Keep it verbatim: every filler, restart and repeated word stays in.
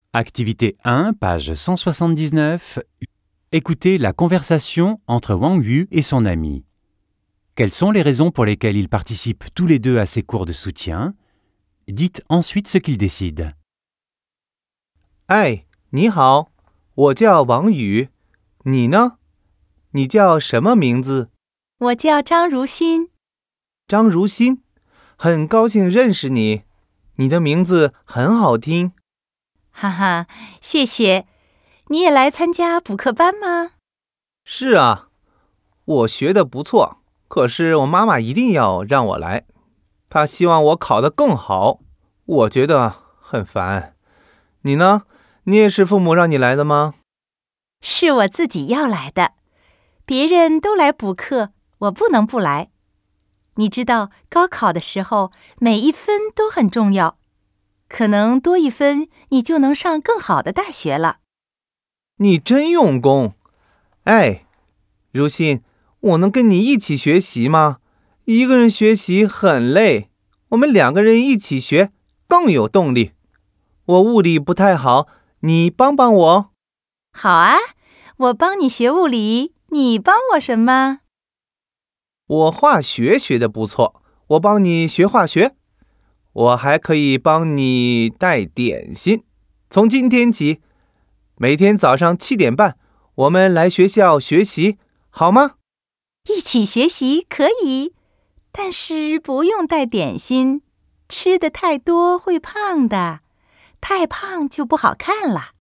Activité un, page cent soixante-dix-neuf. Écoutez la conversation entre Wang Yu et son ami. Quelles sont les raisons pour lesquelles ils participent tous les deux à ces cours de soutien? Dites ensuite ce qu'ils décident. 哎，你好，我叫王宇，你呢？你叫什么名字？ 我叫张如新。 张如新，很高兴认识你，你的名字很好听。 哈哈，谢谢。你也来参加补课班吗？ 是啊，我学得不错，可是我妈妈一定要让我来，她希望我考得更好，我觉得很烦。你呢？你也是父母让你来的吗？ 是我自己要来的，别人都来补课，我不能不来。你知道，高考的时候，每一分都很重要，可能多一分，你就能上更好的大学了。 你真用功。哎，如新，我能跟你一起学习吗？一个人学习很累，我们两个人一起学更有动力。我物理不太好，你帮帮我。 好啊，我帮你学物理，你帮我什么？ 我化学学得不错，我帮你学化学。我还可以帮你带点心。从今天起，每天早上七点半，我们来学校学习，好吗？ 一起学习可以，但是不用带点心，吃的太多会胖的，太胖就不好看了。